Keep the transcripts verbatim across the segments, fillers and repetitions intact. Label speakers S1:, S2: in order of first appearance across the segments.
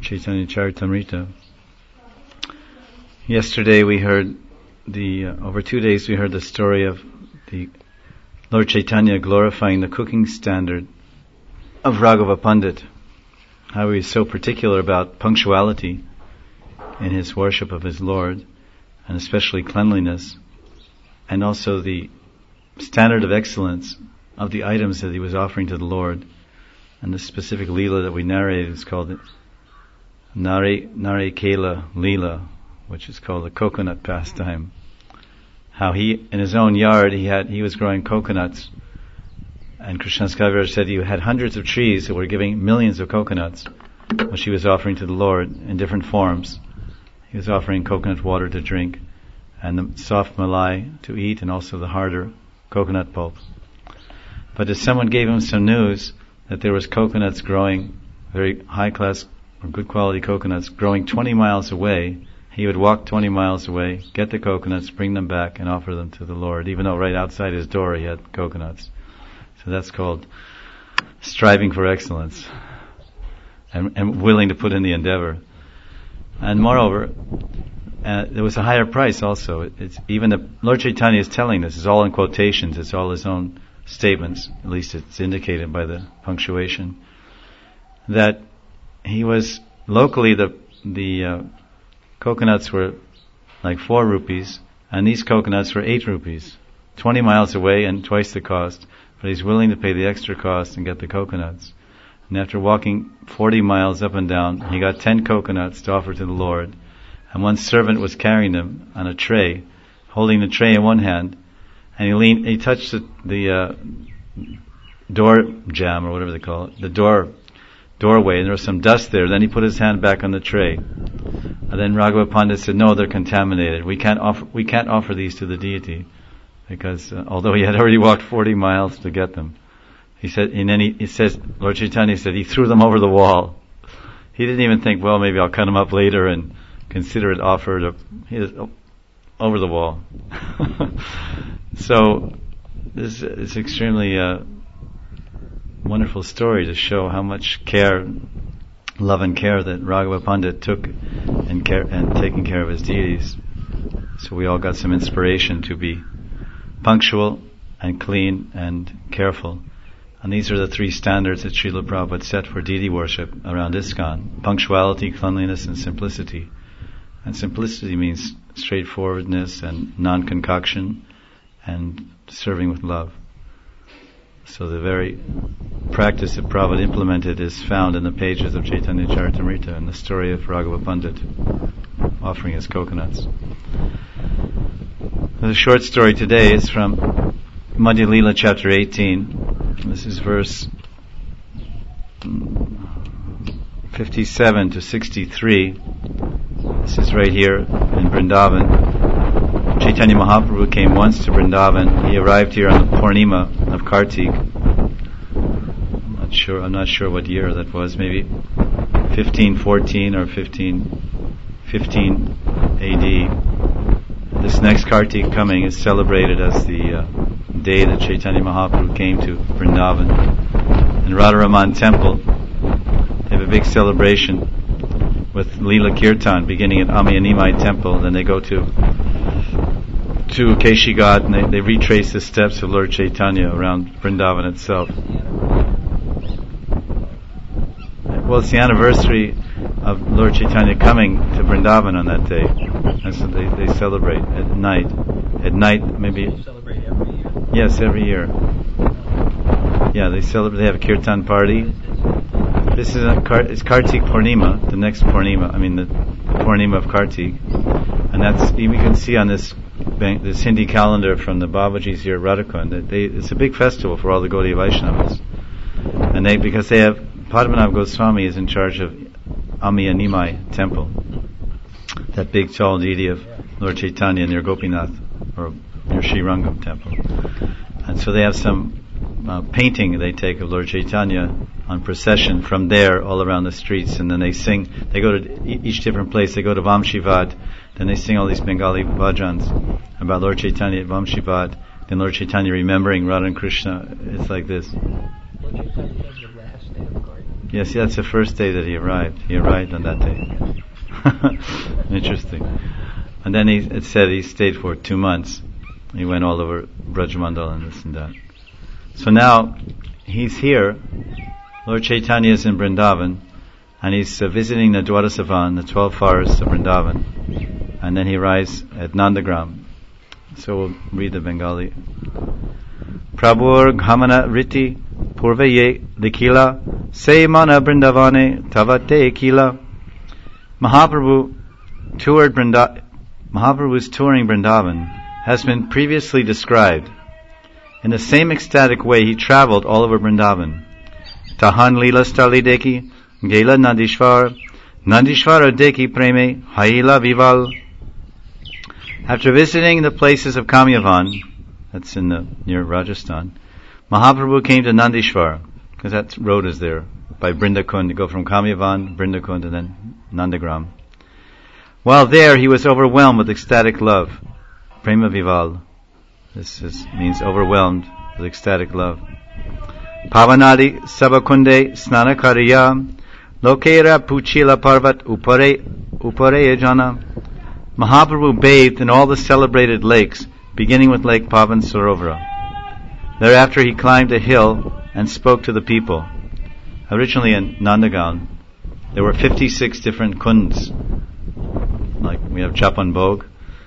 S1: Chaitanya Charitamrita. Yesterday we heard the, uh, over two days we heard the story of the Lord Chaitanya glorifying the cooking standard of Raghava Pandit. How he is so particular about punctuality in his worship of his Lord, and especially cleanliness, and also the standard of excellence of the items that he was offering to the Lord. And the specific Leela that we narrated is called Nare, Nare Kela Leela, which is called the coconut pastime. How he, in his own yard, he had he was growing coconuts, and Krishnadas Kaviraj said he had hundreds of trees that were giving millions of coconuts, which he was offering to the Lord in different forms. He was offering coconut water to drink, and the soft malai to eat, and also the harder coconut pulp. But if someone gave him some news that there was coconuts growing, very high class or good quality coconuts growing twenty miles away, he would walk twenty miles away, get the coconuts, bring them back and offer them to the Lord, even though right outside his door he had coconuts. So that's called striving for excellence and, and willing to put in the endeavor. And moreover, uh, there was a higher price also. It, it's even the Lord Chaitanya is telling this, it's all in quotations, it's all his own statements, at least it's indicated by the punctuation, that he was locally the the uh, coconuts were like four rupees, and these coconuts were eight rupees, twenty miles away and twice the cost, but he's willing to pay the extra cost and get the coconuts. And after walking forty miles up and down, he got ten coconuts to offer to the Lord, and one servant was carrying them on a tray, holding the tray in one hand, and he leaned, he touched the, the uh, door jamb, or whatever they call it, the door doorway, and there was some dust there. Then he put his hand back on the tray. And then Raghava Pandit said, "No, they're contaminated. We can't offer, we can't offer these to the deity," because uh, although he had already walked forty miles to get them, he said. And then he, he says, Lord Chaitanya said he threw them over the wall. He didn't even think, well, maybe I'll cut them up later and consider it offered. Or, he was oh, over the wall. So this is extremely uh, wonderful story to show how much care, love and care that Raghava Pandit took in care and taking care of his deities. So we all got some inspiration to be punctual and clean and careful. And these are the three standards that Srila Prabhupada set for deity worship around ISKCON: punctuality, cleanliness, and simplicity. And simplicity means straightforwardness and non-concoction and serving with love. So the very practice that Prabhupada implemented is found in the pages of Chaitanya Charitamrita and the story of Raghava Pandit offering his coconuts. The short story today is from Madhya Leela chapter eighteen. This is verse fifty-seven to sixty-three. This is right here in Vrindavan. Chaitanya Mahaprabhu came once to Vrindavan. He arrived here on the Purnima of Kartik. I'm not sure. I'm not sure what year that was. Maybe fifteen fourteen or fifteen fifteen A D. This next Kartik coming is celebrated as the uh, day that Chaitanya Mahaprabhu came to Vrindavan. In Radharaman Temple, they have a big celebration with Leela Kirtan beginning at Amiyanimai Temple. Then they go to to Keshigat and they, they retrace the steps of Lord Chaitanya around Vrindavan itself. Well, it's the anniversary of Lord Chaitanya coming to Vrindavan on that day. And so they, they celebrate at night. At night, maybe.
S2: They celebrate every year?
S1: Yes, every year. Yeah, they celebrate, they have a kirtan party. This is a, it's Kartik Purnima, the next Purnima, I mean the Purnima of Kartik. And that's, we can see on this this Hindi calendar from the Babaji's here at Radhakund, that they, it's a big festival for all the Gaudiya Vaishnavas. And they, because they have, Padmanabh Goswami is in charge of Amiyanimai Temple, that big tall deity of Lord Chaitanya near Gopinath, or near Sri Rangam Temple. And so they have some uh, painting they take of Lord Chaitanya on procession from there all around the streets, and then they sing, they go to e- each different place, they go to Vamshivad, then they sing all these Bengali bhajans about Lord Chaitanya at Vamshivad, then Lord Chaitanya remembering Radha and Krishna. It's like this.
S2: Lord Chaitanya came the last day of Garden.
S1: Yes, that's the first day that he arrived. He arrived on that day. Interesting. And then he, it said he stayed for two months. He went all over Brajmandal and this and that. So now he's here. Lord Chaitanya is in Vrindavan, and he's uh, visiting the Dwarasavan, the twelve forests of Vrindavan, and then he arrives at Nandagram. So we'll read the Bengali. Prabhur Ghamana Riti Purvaye Likila Se Mana Vrindavane Tavate Kila. Mahaprabhu toured Vrindavan. Mahaprabhu's touring Vrindavan has been previously described. In the same ecstatic way, he traveled all over Vrindavan. Tahan Leela Stali Deki, Gela Nandishwar, Nandishwara Deki Preme, Haila Vival. After visiting the places of Kamyavan, that's in the near Rajasthan, Mahaprabhu came to Nandishwar, because that road is there, by Brindakund. You go from Kamyavan, Brindakund, and then Nandagram. While there, he was overwhelmed with ecstatic love. Prema Vival. This is, means overwhelmed with ecstatic love. Pavanadi Sabakunde Snanakariya Lokera Puchila Parvat Upare Upare Jana. Mahaprabhu bathed in all the celebrated lakes, beginning with Lake Pavan Sarovara. Thereafter he climbed a hill and spoke to the people. Originally in Nandagan, there were fifty-six different kunds. Like we have Chapan Bhog.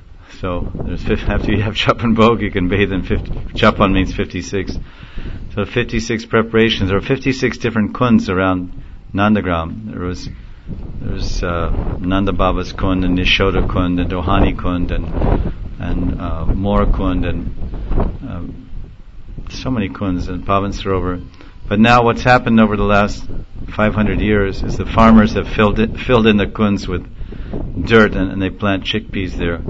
S1: So there's after you have Chapan Bhog, you can bathe in fifty. Chapan means fifty-six. So fifty-six preparations. There were fifty-six different kunds around Nandagram. There was there was uh, Nanda Baba's kund and Nishoda kund and Dohani kund and and uh, Mora kund and um, so many kunds and Pavan Sarovar. But now what's happened over the last five hundred years is the farmers have filled it, filled in the kunds with dirt and, and they plant chickpeas there.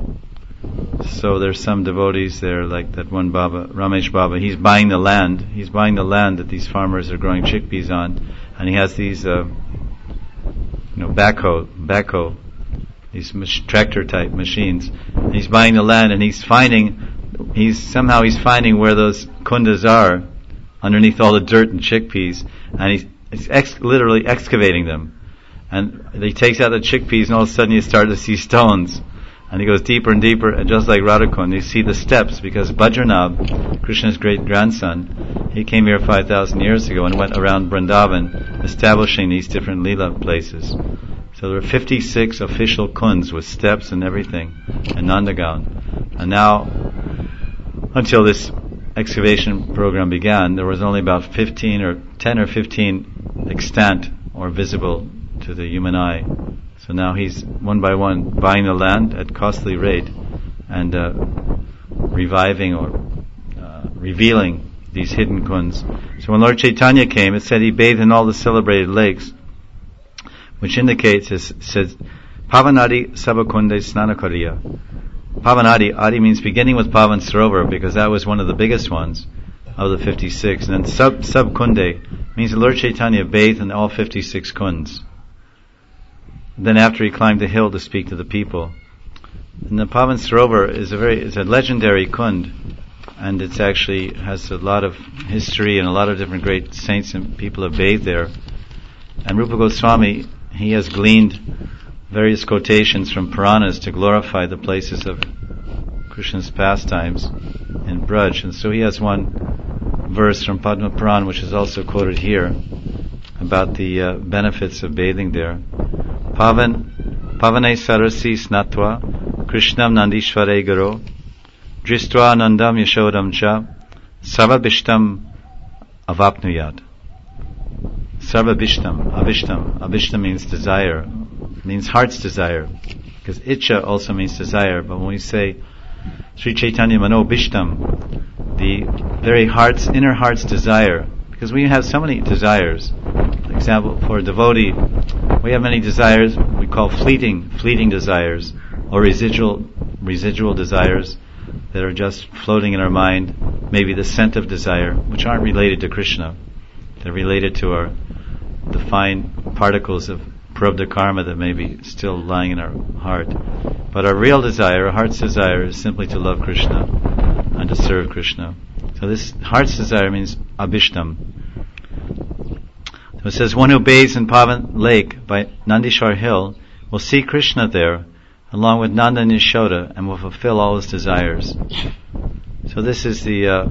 S1: So there's some devotees there, like that one Baba, Ramesh Baba. He's buying the land. He's buying the land that these farmers are growing chickpeas on, and he has these, uh, you know, backhoe, backhoe, these mach- tractor type machines. And he's buying the land, and he's finding, he's somehow he's finding where those kundas are, underneath all the dirt and chickpeas, and he's, he's ex- literally excavating them. And he takes out the chickpeas, and all of a sudden you start to see stones. And he goes deeper and deeper, and just like Radhakund, you see the steps, because Bajranab, Krishna's great grandson, he came here five thousand years ago and went around Vrindavan, establishing these different Leela places. So there were fifty-six official kunds with steps and everything in Nandagan. And now, until this excavation program began, there was only about fifteen or ten or fifteen extant or visible to the human eye. So now he's one by one buying the land at costly rate and uh, reviving or uh, revealing these hidden kunds. So when Lord Chaitanya came, it said he bathed in all the celebrated lakes, which indicates, it says, Pavanadi Sabakunde Snanakariya. Pavanadi, Adi means beginning with Pavan Sarovar, because that was one of the biggest ones of the fifty-six. And then Sab Sabkunde means that Lord Chaitanya bathed in all fifty-six kunds. Then after he climbed the hill to speak to the people. And the Pavan Sarovar is a very, is a legendary kund, and it's actually has a lot of history and a lot of different great saints and people have bathed there. And Rupa Goswami, he has gleaned various quotations from Puranas to glorify the places of Krishna's pastimes in Braj. And so he has one verse from Padma Puran, which is also quoted here, about the uh, benefits of bathing there. Pavan, Pavane Sarasi Snatva, Krishnam Nandishvare Garo, Dristva Nandam Yashodam Cha, Sarvabhishtam Avapnuyat. Sarvabhishtam, Avishtam. Avishtam means desire, means heart's desire, because Icha also means desire. But when we say Sri Chaitanya Mano Bhishtam, the very heart's, inner heart's desire, because we have so many desires. For example, for a devotee, we have many desires we call fleeting, fleeting desires, or residual, residual desires that are just floating in our mind. Maybe the scent of desire, which aren't related to Krishna. They're related to our, the fine particles of prarabdha karma that may be still lying in our heart. But our real desire, our heart's desire, is simply to love Krishna and to serve Krishna. So this heart's desire means abhishtam. So it says, one who bathes in Pavan Lake by Nandishwar Hill will see Krishna there, along with Nanda and Yashoda, and will fulfill all his desires. So this is the uh,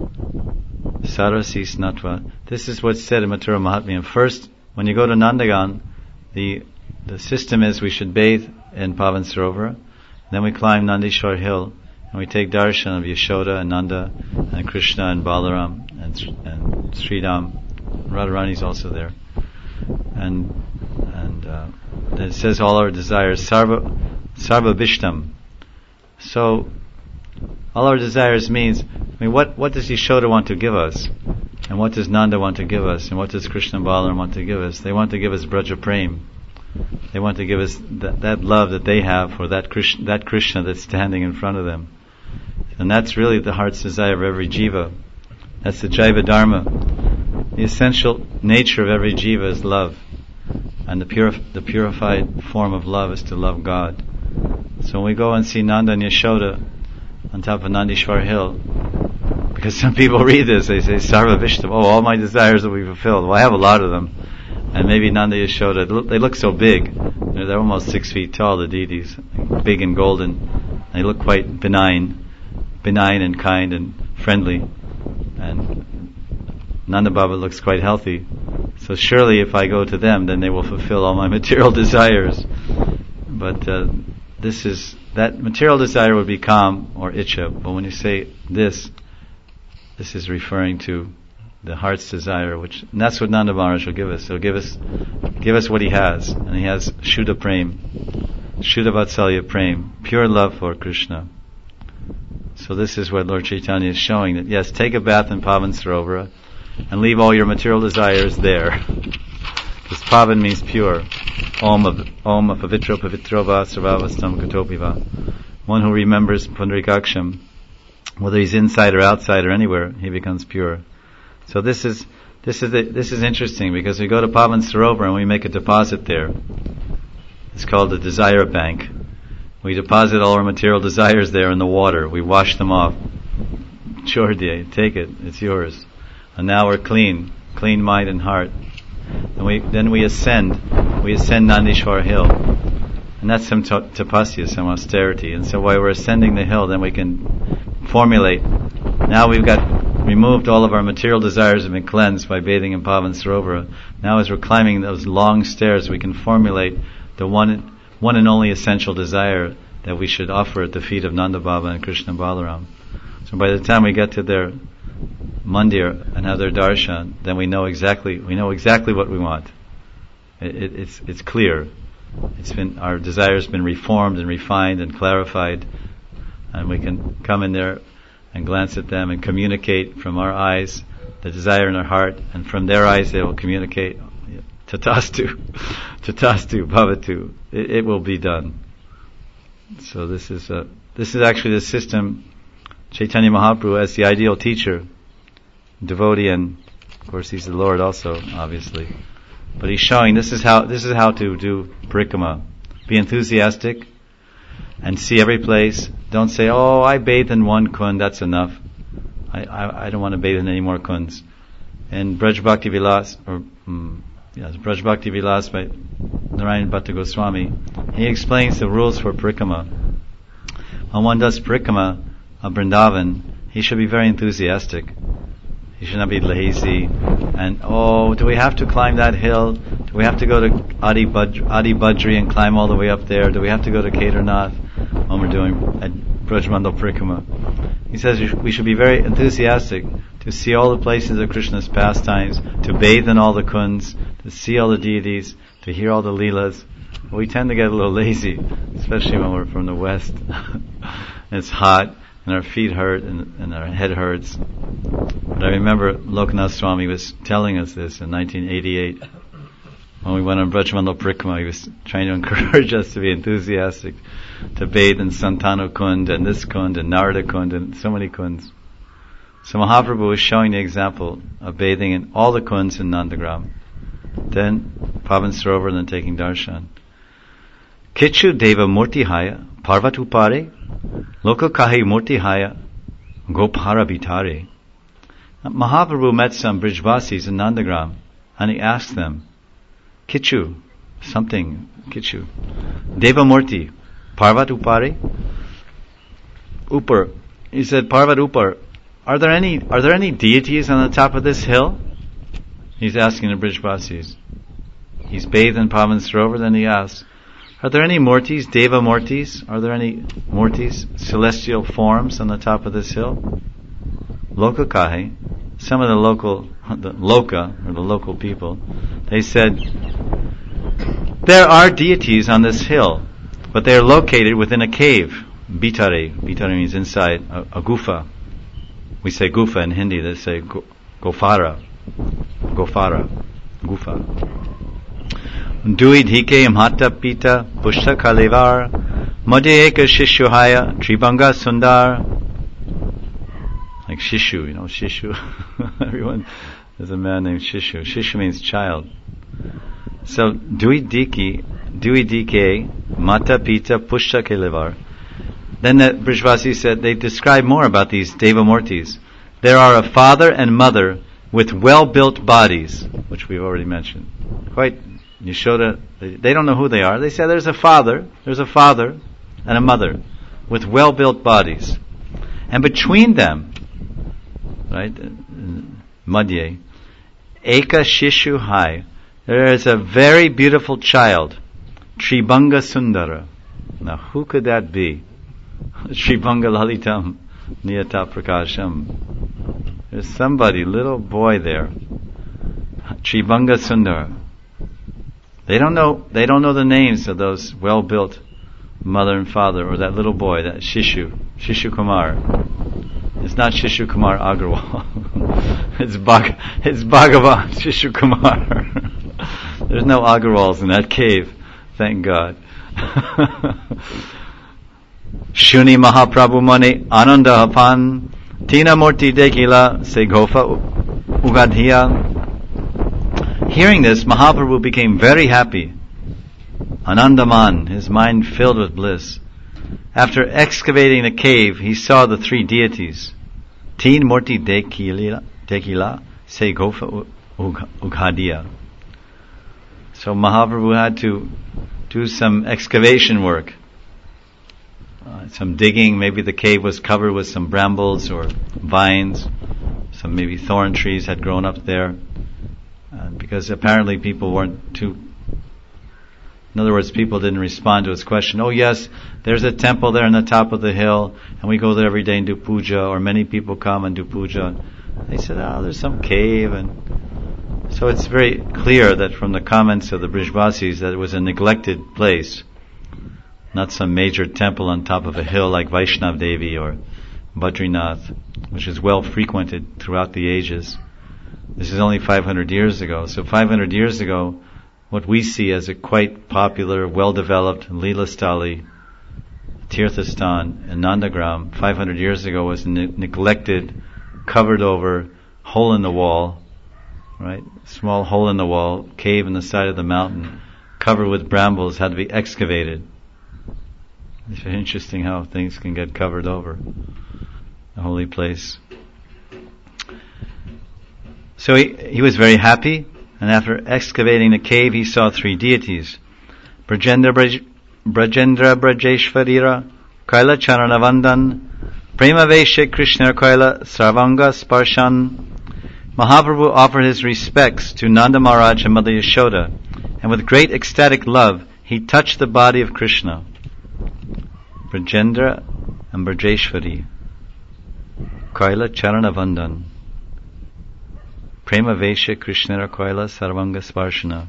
S1: Sarasi Snatva. This is what's said in Mathura Mahatmyam. First, when you go to Nandagan, the the system is we should bathe in Pavan Sarovar, then we climb Nandishwar Hill, and we take darshan of Yashoda and Nanda and Krishna and Balaram and, and Sridham. Radharani is also there. And and uh, it says all our desires, Sarva, Sarva Bishtam. So, all our desires means, I mean, what, what does Yashoda want to give us? And what does Nanda want to give us? And what does Krishna and Balaram want to give us? They want to give us Braja Prem. They want to give us that, that love that they have for that Krishna, that Krishna that's standing in front of them. And that's really the heart's desire of every jiva. That's the Jaiva Dharma. The essential nature of every jiva is love. And the purif- the purified form of love is to love God. So when we go and see Nanda and Yashoda on top of Nandishwar Hill, because some people read this, they say, Sarva Vishtam, oh, all my desires will be fulfilled. Well, I have a lot of them. And maybe Nanda Yashoda, they look so big. They're almost six feet tall, the deities, big and golden. They look quite benign, benign and kind and friendly. And Nanda Baba looks quite healthy. So surely if I go to them, then they will fulfill all my material desires. But uh, this is, that material desire would be calm or itcha. But when you say this, this is referring to the heart's desire, which, and that's what Nanda Maharaj will give us. He'll give us, give us what he has. And he has Shuddha Prem, Shuddha Vatsalya Prem, pure love for Krishna. So this is what Lord Chaitanya is showing, that yes, take a bath in Pavan Sarovara, and leave all your material desires there. Because Pavan means pure. Om Om Pavitro Pavitrova Sarvavastam Katopiva. One who remembers Pundarikaksham, whether he's inside or outside or anywhere, he becomes pure. So this is this is the, this is interesting, because we go to Pavan Sarovar and we make a deposit there. It's called the Desire Bank. We deposit all our material desires there in the water. We wash them off. Chordia, take it, it's yours. And now we're clean, clean mind and heart. And we then we ascend, we ascend Nandishwar Hill, and that's some t- tapasya, some austerity. And so while we're ascending the hill, then we can formulate. Now we've got removed all of our material desires, have been cleansed by bathing in Pavan Sarovara. Now as we're climbing those long stairs, we can formulate the one one and only essential desire that we should offer at the feet of Nanda Baba and Krishna Balaram. So by the time we get to their mandir and have their darshan, then we know exactly we know exactly what we want. It, it, it's it's clear. It's been our desires been reformed and refined and clarified, and we can come in there and glance at them and communicate from our eyes the desire in our heart, and from their eyes they will communicate tatastu, tatastu, bhavatu. It, it will be done. So this is a, this is actually the system. Chaitanya Mahaprabhu, as the ideal teacher, devotee, and of course he's the Lord also, obviously. But he's showing this is how this is how to do parikrama. Be enthusiastic and see every place. Don't say, "Oh, I bathe in one kund, that's enough. I I, I don't want to bathe in any more kunds." And Braj Bhakti Vilas, or um, yes, Braj Bhakti Vilas by Narayan Bhatta Goswami, he explains the rules for parikrama. When one does parikrama of Vrindavan, he should be very enthusiastic. He should not be lazy. And, oh, do we have to climb that hill? Do we have to go to Adi, Badri, Adi Badri and climb all the way up there? Do we have to go to Kedarnath when we're doing at Brajmandal Parikrama? He says we should be very enthusiastic to see all the places of Krishna's pastimes, to bathe in all the kunds, to see all the deities, to hear all the leelas. We tend to get a little lazy, especially when we're from the west. It's hot, and our feet hurt, and, and our head hurts. But I remember Lokanath Swami was telling us this in nineteen eighty-eight. When we went on Brajmandal Parikrama, he was trying to encourage us to be enthusiastic, to bathe in Santanu Kund, and this Kund, and Narada Kund, and so many kunds. So Mahaprabhu was showing the example of bathing in all the kunds in Nandagram. Then Pavan Sarovar, and then taking darshan. Kichu deva murti haya, parvatu pare, loka kahi murti haya, gopara vitare. Mahaprabhu met some Brijvasis in Nandagram, and he asked them, Kichu, something, Kichu, Devamurti, Parvat Upari? Upar. He said, Parvat Upar, are there any are there any deities on the top of this hill? He's asking the Brijvasis. He's bathed in Pavan Sarovar, then he asks, are there any Murtis, Deva Murtis? Are there any Murtis, celestial forms on the top of this hill? Loka Kahe, some of the local, the Loka, or the local people, they said, there are deities on this hill, but they are located within a cave. Bitare, Bitare means inside, a, a gufa. We say gufa in Hindi, they say go, gofara, gofara, gufa. Dui dhike mhata pita pushta kalevar madhye eka shishuhaya tribanga sundar. Like Shishu, you know, Shishu. Everyone, there's a man named Shishu. Shishu means child. So, Dui Diki, Dui Dike, Mata Pita Pushta Kelevar. Then the Brijvasi said, they describe more about these Devamurtis. There are a father and mother with well-built bodies, which we've already mentioned. Quite, Yashoda, they, they don't know who they are. They say there's a father, there's a father and a mother with well-built bodies. And between them, right, Madhye, Eka Shishu Hai, there is a very beautiful child, Tribanga Sundara. Now, who could that be? Tribanga Lalitam Niyata Prakasham. There's somebody, little boy there. Tribanga Sundara. They don't know, they don't know the names of those well-built mother and father, or that little boy, that Shishu, Shishu Kumar. It's not Shishu Kumar Agarwal. it's Bhag, it's Bhagavan Shishu Kumar. There's no Agarwals in that cave, thank God. Shuni Mahaprabhu Mani Ananda Hapan Tina Murti Dekila Segofa Ugadhiya. Hearing this, Mahaprabhu became very happy. Anandaman, his mind filled with bliss. After excavating the cave, he saw the three deities. Teen Murti Dekila, Dekila Segofa Ughadiya. So Mahaprabhu had to do some excavation work. Uh, some digging, maybe the cave was covered with some brambles or vines. Some maybe thorn trees had grown up there. Uh, because apparently people weren't too... In other words, people didn't respond to his question. Oh yes, there's a temple there on the top of the hill, and we go there every day and do puja, or many people come and do puja. They said, oh, there's some cave, and so it's very clear that from the comments of the Brijvasis that it was a neglected place, not some major temple on top of a hill like Vaishnav Devi or Badrinath, which is well frequented throughout the ages. This is only five hundred years ago. So five hundred years ago, what we see as a quite popular, well-developed Leela-Stali Tirthastan in Nandagram, five hundred years ago was ne- neglected, covered over, hole in the wall, right? Small hole in the wall, cave in the side of the mountain, covered with brambles, had to be excavated. It's very interesting how things can get covered over a holy place. So he, he was very happy, and after excavating the cave, he saw three deities. Brajendra, Braj, Brajendra Brajeshvarira, Kaila Charanavandan, Prema Vaishya Krishna Kaila Sarvanga Sparshan. Mahaprabhu offered his respects to Nanda Maharaj and Mother Yashoda, and with great ecstatic love, he touched the body of Krishna. Brajendra and Brajeshvari, Kaila Charanavandan, Prema Vaishya Krishna Kaila Sarvanga Sparshana.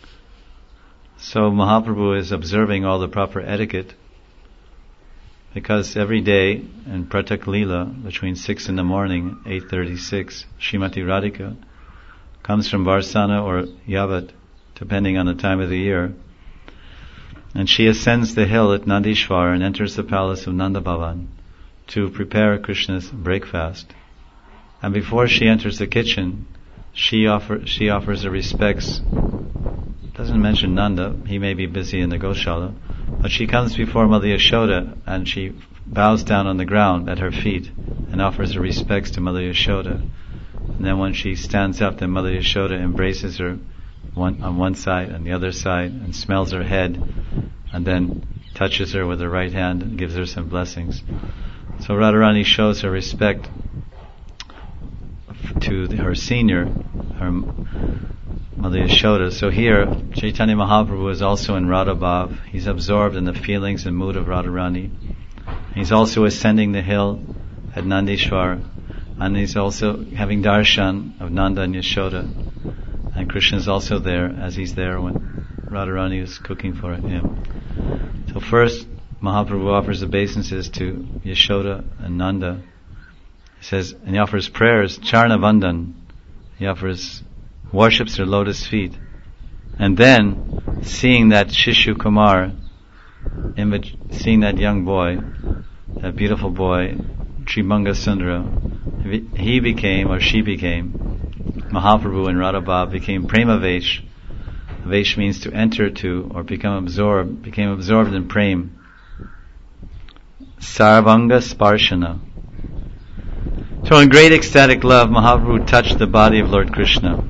S1: So Mahaprabhu is observing all the proper etiquette, because every day in Pratak Leela, between six in the morning, eight thirty-six, Srimati Radhika comes from Varsana or Yavat, depending on the time of the year, and she ascends the hill at Nandishvar and enters the palace of Nanda Bhavan to prepare Krishna's breakfast. And before she enters the kitchen, she offer she offers her respects. Doesn't mention Nanda, he may be busy in the Goshala, but she comes before Mother Yashoda and she bows down on the ground at her feet and offers her respects to Mother Yashoda. And then when she stands up, then Mother Yashoda embraces her one, on one side and the other side, and smells her head, and then touches her with her right hand and gives her some blessings. So Radharani shows her respect to the, her senior, her Mother Yashoda. So here, Chaitanya Mahaprabhu is also in Radha Bhav. He's absorbed in the feelings and mood of Radharani. He's also ascending the hill at Nandishwar, and he's also having darshan of Nanda and Yashoda. And Krishna is also there, as he's there when Radharani is cooking for him. So first, Mahaprabhu offers obeisances to Yashoda and Nanda. He says, and he offers prayers, Charna Vandan. He offers, worships their lotus feet. And then, seeing that Shishu Kumar, image, seeing that young boy, that beautiful boy, Tribhanga Sundara, he became, or she became, Mahaprabhu in Radha Bhav became Prema Vesh. Vesh means to enter to, or become absorbed, became absorbed in Prem. Sarvanga Sparshana. So in great ecstatic love, Mahaprabhu touched the body of Lord Krishna.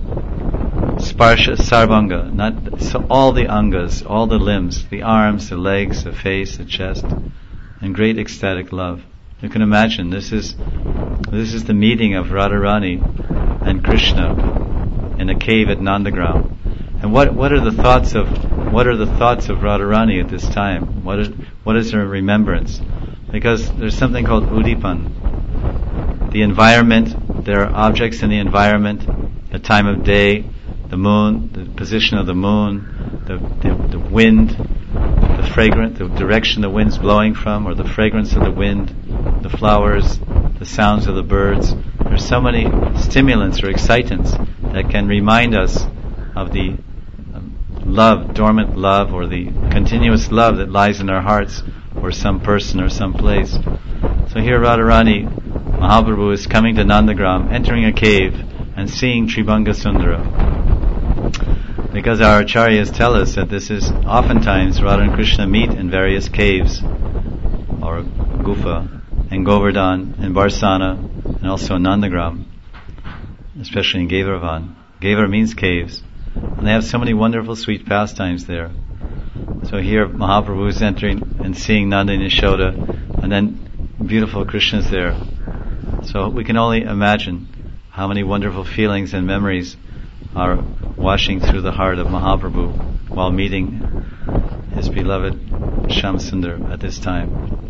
S1: Sparsha, Sarvanga, not so all the angas, all the limbs, the arms, the legs, the face, the chest, in great ecstatic love. You can imagine this is this is the meeting of Radharani and Krishna in a cave at Nandagram. And what what are the thoughts of what are the thoughts of Radharani at this time? What is what is her remembrance? Because there's something called Udipan. The environment, there are objects in the environment, the time of day, the moon, the position of the moon, the, the, the wind, the fragrance, the direction the wind's blowing from, or the fragrance of the wind, the flowers, the sounds of the birds. There's so many stimulants or excitants that can remind us of the um, love, dormant love, or the continuous love that lies in our hearts for some person or some place. So here Radharani, Mahaprabhu is coming to Nandagram, entering a cave and seeing Tribhanga Sundara. Because our acharyas tell us that this is oftentimes Radha and Krishna meet in various caves or gufa, in Govardhan, in Barsana, and also in Nandagram, especially in Gevaravan. Gevar means caves. And they have so many wonderful sweet pastimes there. So here Mahaprabhu is entering and seeing Nanda and Yashoda, and then beautiful Krishna's there. So we can only imagine how many wonderful feelings and memories are washing through the heart of Mahaprabhu while meeting his beloved Shyamsundar at this time.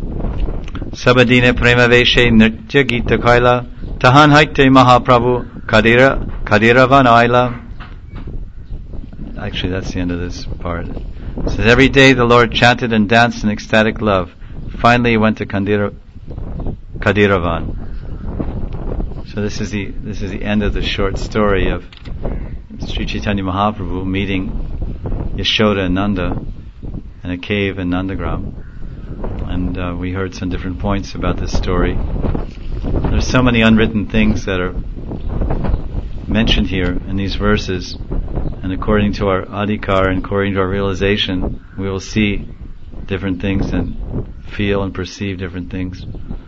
S1: Sabadine prema veshe nritya gita kaila tahan haite Mahaprabhu kadira kadiravan aila. Actually, that's the end of this part. It says, every day the Lord chanted and danced in ecstatic love. Finally he went to Kandira, Kadiravan. So this is the this is the end of the short story of Sri Chaitanya Mahaprabhu meeting Yashoda and Nanda in a cave in Nandagram. And uh, we heard some different points about this story. There's so many unwritten things that are mentioned here in these verses, and according to our adhikar and according to our realization, we will see different things and feel and perceive different things.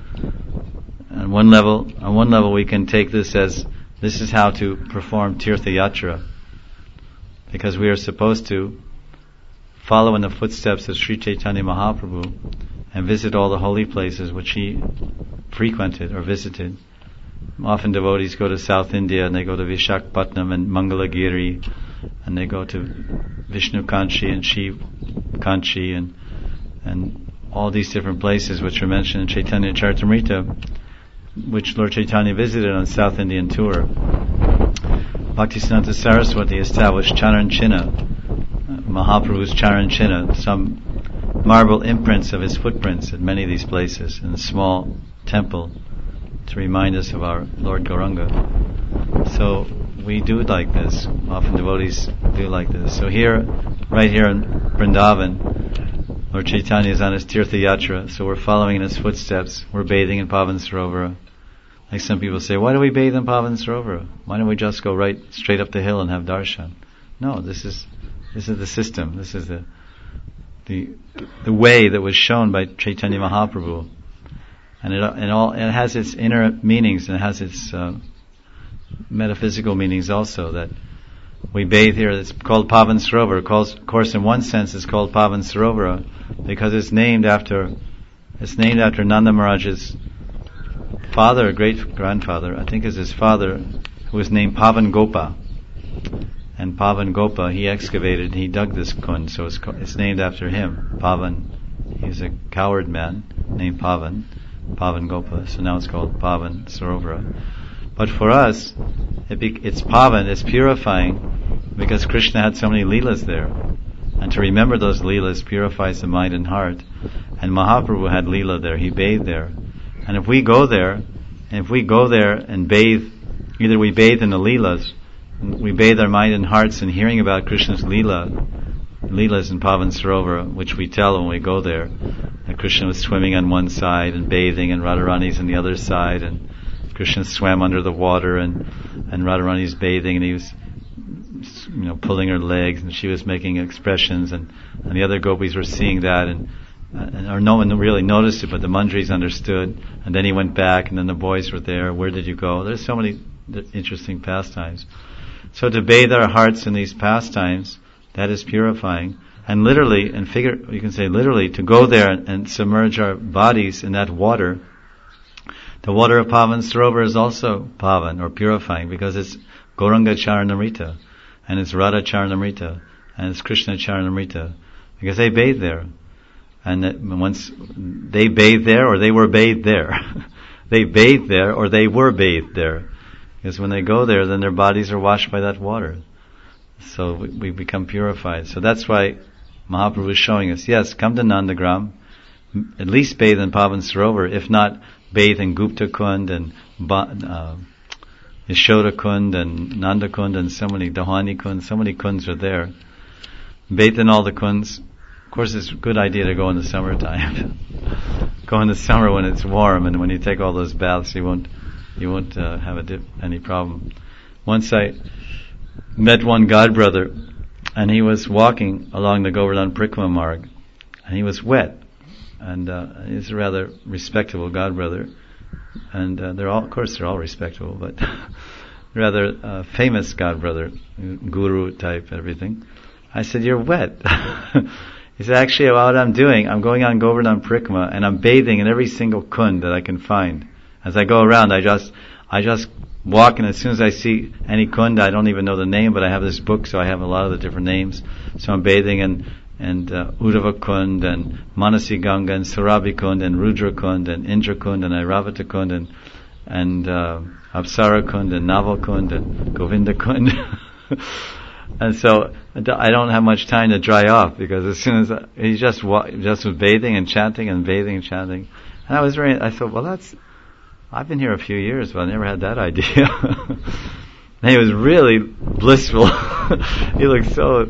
S1: On one level, on one level, we can take this as this is how to perform Tirtha Yatra, because we are supposed to follow in the footsteps of Sri Chaitanya Mahaprabhu and visit all the holy places which he frequented or visited. Often devotees go to South India and they go to Vishakhapatnam and Mangalagiri, and they go to Vishnu Kanchi and Shiv Kanchi and and all these different places which are mentioned in Chaitanya Charitamrita, which Lord Chaitanya visited on South Indian tour. Bhaktisiddhanta Saraswati established Charan Chinna, Mahaprabhu's Charan Chinna, some marble imprints of his footprints at many of these places in a small temple to remind us of our Lord Gauranga. So we do like this. Often devotees do like this. So here, right here in Vrindavan, Lord Chaitanya is on his Tirtha Yatra, so we're following in his footsteps. We're bathing in Pavan Sarovara. Like some people say, why do we bathe in Pavan Sarovara? Why don't we just go right straight up the hill and have darshan? No, this is this is the system. This is the the the way that was shown by Chaitanya Mahaprabhu, and it and all it has its inner meanings and it has its uh, metaphysical meanings also, that we bathe here. It's called Pavan Sarovar. Of course, in one sense, it's called Pavan Sarovara because it's named after it's named after Nanda Maharaj's father, great grandfather, I think is his father, who was named Pavan Gopa. And Pavan Gopa, he excavated, he dug this kund, so it's, it's named after him. Pavan, he's a coward man named Pavan, Pavan Gopa. So now it's called Pavan Sarovara. But for us, it be, it's Pavan, it's purifying, because Krishna had so many leelas there. And to remember those leelas purifies the mind and heart. And Mahaprabhu had leela there, he bathed there. And if we go there, and if we go there and bathe, either we bathe in the leelas, we bathe our mind and hearts in hearing about Krishna's leela, leelas in Pavan Sarovar, which we tell when we go there, that Krishna was swimming on one side and bathing, and Radharani's on the other side, and Krishna swam under the water, and and Radharani's bathing, and he was, you know, pulling her legs, and she was making expressions, and, and the other gopis were seeing that, and, and or no one really noticed it, but the Mandris understood, and then he went back, and then the boys were there. Where did you go? There's so many interesting pastimes. So to bathe our hearts in these pastimes, that is purifying. And literally, and figure, you can say literally, to go there and, and submerge our bodies in that water. The water of Pavan Sarovar is also Pavan, or purifying, because it's Gauranga Charanamrita, and it's Radha Charanamrita, and it's Krishna Charanamrita, because they bathe there. And that once they bathed there, or they were bathed there. They bathed there, or they were bathed there. Because when they go there, then their bodies are washed by that water. So we, we become purified. So that's why Mahaprabhu is showing us, yes, come to Nandagram, at least bathe in Pavan Sarovar, if not bathe in Gupta Kund and uh, Yashoda Kund and Nanda Kund and so many, Dahani Kund, so many kunds are there. Bathe in all the kunds. Of course, it's a good idea to go in the summertime. Go in the summer when it's warm, and when you take all those baths, you won't you won't uh, have a dip, any problem. Once I met one god brother, and he was walking along the Govardhan Prikrama Marg, and he was wet, and uh, he's a rather respectable god brother, and uh, they're all, of course, they're all respectable, but rather uh, famous god brother, guru type, everything. I said, "You're wet." He said, "Actually, what I'm doing, I'm going on Govardhan Prikrama, and I'm bathing in every single kund that I can find. As I go around, I just, I just walk, and as soon as I see any kund, I don't even know the name, but I have this book, so I have a lot of the different names. So I'm bathing in, and uh, Uddhava Kund, and Manasi Ganga, and Surabhi Kund, and Rudra Kund, and Indra Kund, and Airavata Kund, and, and uh, Apsara Kund, and Naval Kund, and Govinda Kund." And so I don't have much time to dry off, because as soon as I, he just wa- just was bathing and chanting and bathing and chanting, and I was very, I thought, well, that's, I've been here a few years, but I never had that idea. And he was really blissful. He looked so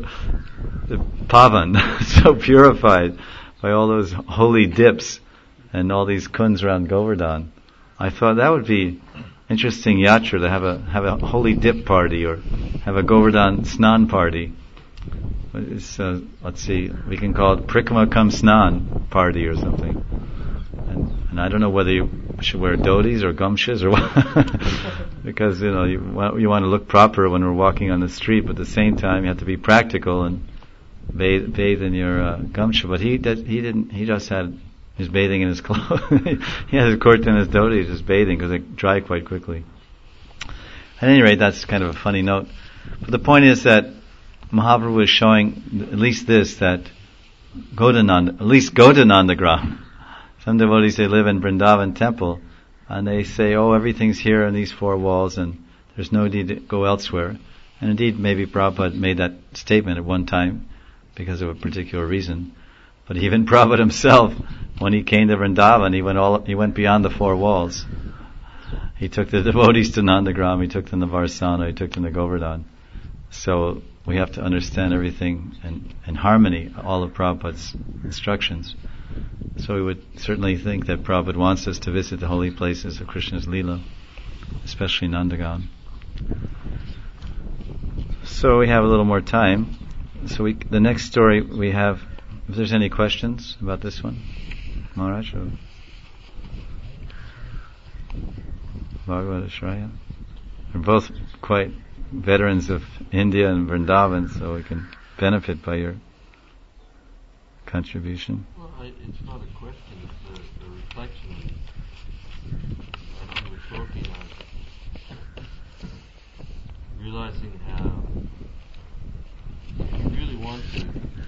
S1: pavan, so purified by all those holy dips and all these kunds around Govardhan. I thought that would be interesting yatra, to have a have a holy dip party, or have a Govardhan snan party. It's, uh, let's see, we can call it Prikrama Kam Snan party or something. And, and I don't know whether you should wear dhotis or gamshas or what, because you know you want, you want to look proper when we're walking on the street, but at the same time you have to be practical and bathe, bathe in your uh, gamsha. But he did, he didn't. He just had. He's bathing in his clothes. He has his kurta and his dhoti, just bathing, because they dry quite quickly. At any rate, that's kind of a funny note. But the point is that Mahaprabhu is showing at least this, that go to Nanda, at least go to Nandagram. Some devotees, they live in Vrindavan temple, and they say, oh, everything's here in these four walls, and there's no need to go elsewhere. And indeed, maybe Prabhupada made that statement at one time, because of a particular reason. But even Prabhupada himself, when he came to Vrindavan, he went all he went beyond the four walls. He took the devotees to Nandagram, he took them to Varsana, he took them to Govardhan. So we have to understand everything in, in harmony, all of Prabhupada's instructions. So we would certainly think that Prabhupada wants us to visit the holy places of Krishna's Leela, especially Nandagram. So we have a little more time. So we, the next story we have, if there's any questions about this one, Maharaj, or Bhagavata Shraya. We're both quite veterans of India and Vrindavan, so we can benefit by your contribution.
S2: Well, I, it's not a question, it's a, a reflection. As you were talking, I was realizing how if you really want to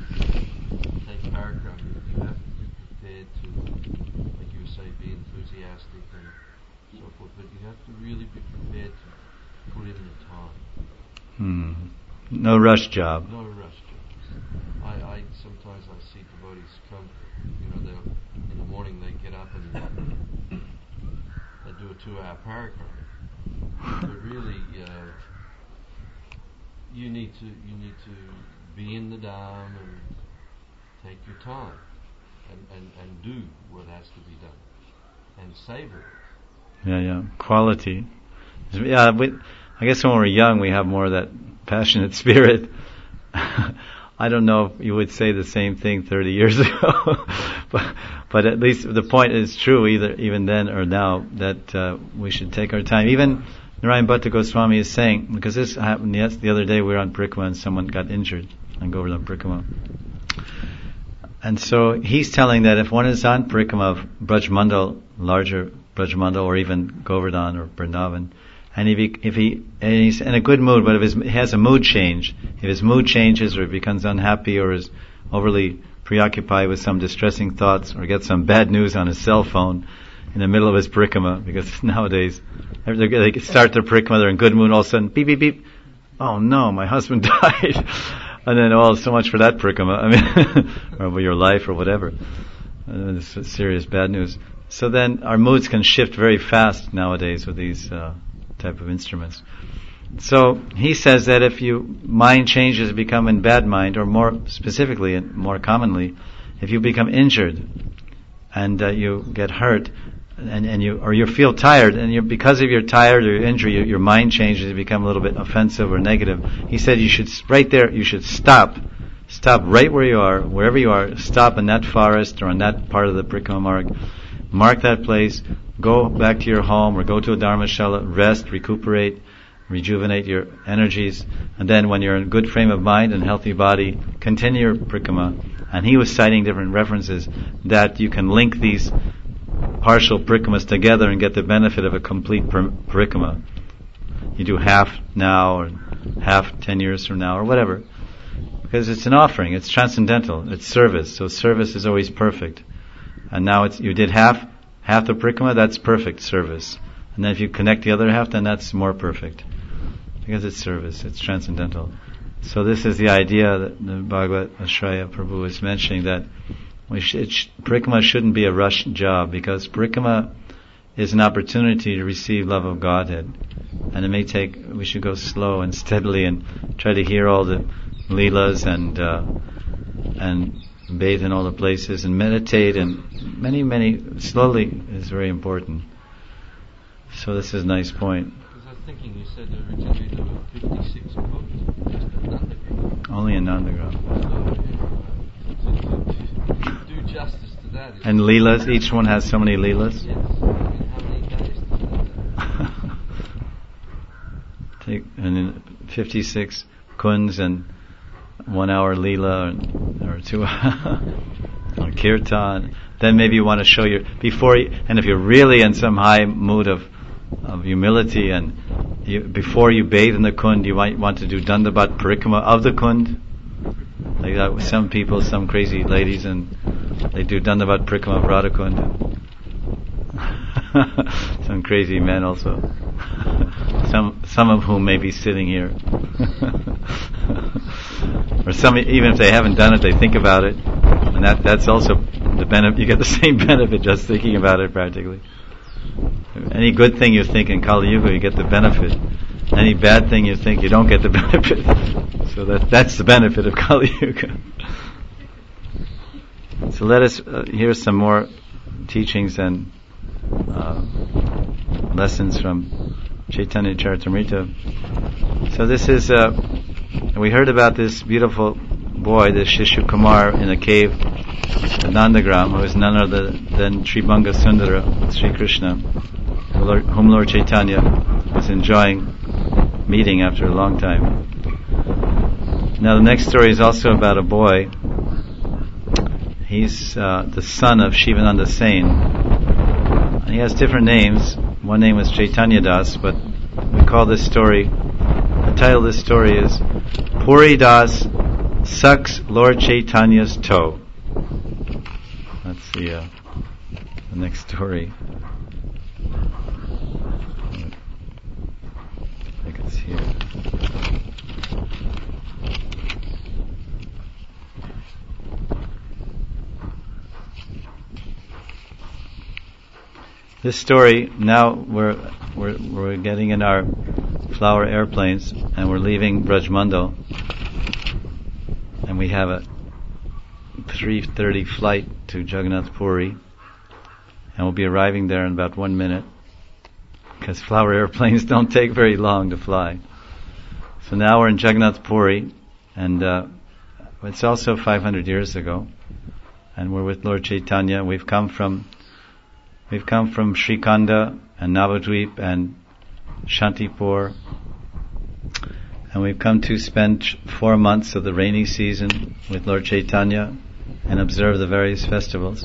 S2: take paragraph, you have to be prepared to, like you say, be enthusiastic and so forth, but you have to really be prepared to put in the time.
S1: Hmm. No rush job.
S2: No rush jobs. I, I sometimes I see devotees come, you know, they'll in the morning they get up and they do a two-hour paragraph. But really, uh, you need to you need to be in the Dham and take your time and, and, and do what has to be done and savor it.
S1: Yeah, yeah. Quality. Yeah, we, I guess when we're young we have more of that passionate spirit. I don't know if you would say the same thing thirty years ago, but, but at least the point is true either even then or now that uh, we should take our time. Even Narayan Bhatta Goswami is saying, because this happened yes, the other day we were on Parikama and someone got injured on Govardhan Parikama. And so he's telling that if one is on Parikama of Braj Mandal, larger Braj Mandal, or even Govardhan or Vrindavan, and if he, if he, and he's in a good mood, but if his, he has a mood change, if his mood changes or he becomes unhappy or is overly preoccupied with some distressing thoughts or gets some bad news on his cell phone in the middle of his parikama, because nowadays they start their parikama, they're in good mood, all of a sudden, beep, beep, beep, oh no, my husband died. And then, oh, so much for that parikama, I mean, or your life or whatever. Uh, it's serious bad news. So then our moods can shift very fast nowadays with these uh, type of instruments. So he says that if your mind changes, become in bad mind, or more specifically and more commonly, if you become injured and uh, you get hurt, and, and you or you feel tired, and you because of your tired or your injury, your, your mind changes, you become a little bit offensive or negative. He said you should right there, you should stop, stop right where you are, wherever you are, stop in that forest or in that part of the Parikama Marg, mark that place, go back to your home or go to a dharmashala, rest, recuperate, rejuvenate your energies, and then when you're in good frame of mind and healthy body, continue your parikama. And he was citing different references that you can link these partial parikamas together and get the benefit of a complete par- parikama. You do half now or half ten years from now or whatever. Because it's an offering, it's transcendental, it's service, so service is always perfect. And now it's you did half, half the parikama, that's perfect service. And then if you connect the other half, then that's more perfect. Because it's service, it's transcendental. So this is the idea that the Bhagavad Ashraya Prabhu is mentioning, that we sh- it sh- parikama shouldn't be a rush job, because parikama is an opportunity to receive love of Godhead. And it may take, we should go slow and steadily and try to hear all the leelas and uh, and bathe in all the places and meditate, and many, many, slowly is very important. So this is a nice point.
S2: Because I was thinking you said originally there were fifty-six books just in Nandagram.
S1: Only in Nandagram.
S2: So, to, to do justice to that.
S1: And leelas, each one has so many leelas.
S2: Yes. I mean, how many days does that take?
S1: Take, and in fifty-six kunds and one hour leela or, or two or kirtan. Then maybe you want to show your before you, and if you're really in some high mood of of humility, and you, before you bathe in the kund, you might want to do dandavat parikama of the kund. Like that with some people, some crazy ladies, and they do dandavat parikama of Radha Kund. Some crazy men also. some some of whom may be sitting here. Or some, even if they haven't done it, they think about it, and that that's also the benefit. You get the same benefit just thinking about it, practically. Any good thing you think in Kali Yuga, you get the benefit. Any bad thing you think, you don't get the benefit. So that that's the benefit of Kali Yuga. So let us uh, hear some more teachings and uh, lessons from Chaitanya Charitamrita. So this is, uh, we heard about this beautiful boy, this Shishu Kumar, in a cave at Nandagram, who is none other than Sri Banga Sundara, Sri Krishna. Lord, whom Lord Chaitanya was enjoying meeting after a long time. Now the next story is also about a boy. He's uh, the son of Shivananda Sen. And he has different names. One name was Chaitanya Das, but we call this story, the title of this story is Puri Das Sucks Lord Chaitanya's Toe. That's the, uh, the next story. I think it's here. This story, now we're, we're we're getting in our flower airplanes and we're leaving Brajmandal, and we have a three thirty flight to Jagannath Puri, and we'll be arriving there in about one minute because flower airplanes don't take very long to fly. So now we're in Jagannath Puri, and uh, it's also five hundred years ago, and we're with Lord Chaitanya. We've come from We've come from Srikanda and Navadvip and Shantipur, and we've come to spend four months of the rainy season with Lord Chaitanya and observe the various festivals.